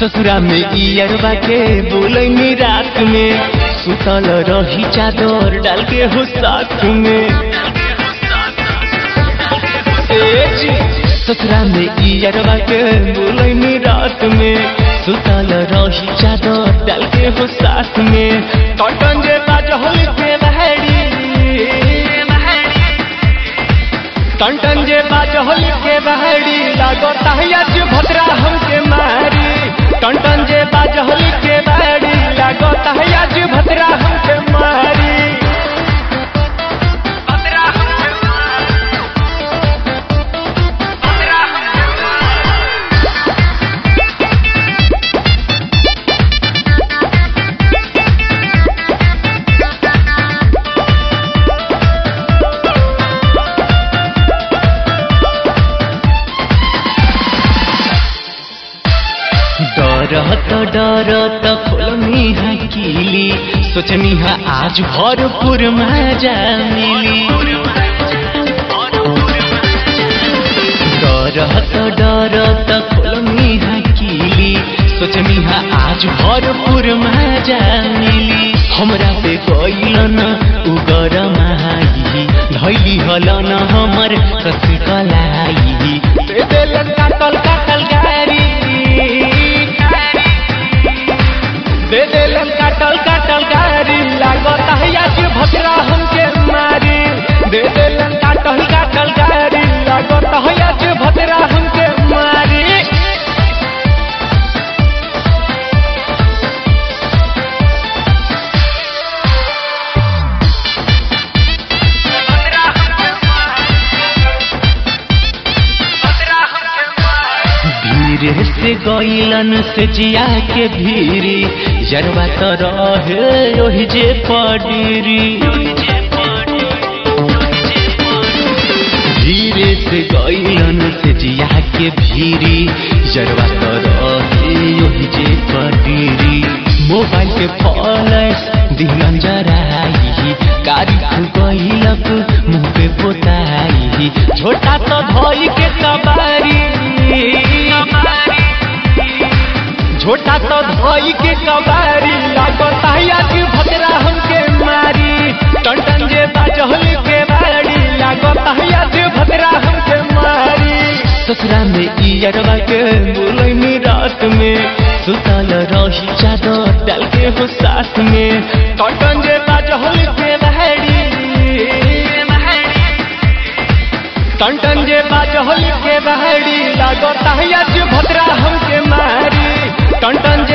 ससुरा में इयरबा के बोलैनी रात में सुतल रही चादर डाल के हो साथ में। ससुरा में इयरबा के बोलैनी रात में सुतल रही चादर डाल के हो साथ में। टन जे बाजहल के बहड़ी टन जे बाजहल के बहड़ी लागता है आज भद्रा हमके मारी। टन जे बाजहल के बहड़ी लागता है आज भद्रा हमके मारी। डरत खोलनी है कीली सोचनी है आज भरपूर मजा मिली। डरत खोलनी है कीली सोचनी है आज भरपूर मजा मिली। हमरा पे गइलन उगर माही धैली हलन हमर कस कलाई काटल काटल गारी दे देलन काटल काटल गारी लागता है आज भद्रा हमके मारी। दे देलन काटल काटल गारी लागता है आज भद्रा हमके मारी। धीरे से गइलन से जिया के भीरी जरवा तो रहे ओहि जे पडीरी। धीरे से गइलन से जिया के भीरी जरवा तो रहे ओहि जे पडीरी। मोबाइल के फ्लैश दिहलन जराई कारी गइलक मुँह पे पोताई। छोटा तो धोई के कबारी छोटा तो धोई के कबारी लागता है आज भद्रा हमके मारी। टन जे बाजहल के बाड़ी लागता है आज भद्रा हमके मारी। ससुरा में इयरबा के बोलैनी रात में सुतल रही चादर डाल के हो साथ में। टन जे बाजहल के बाड़ी टन जे बाजहल के बहड़ी लागता है आज भद्रा हमके मारी। टन जे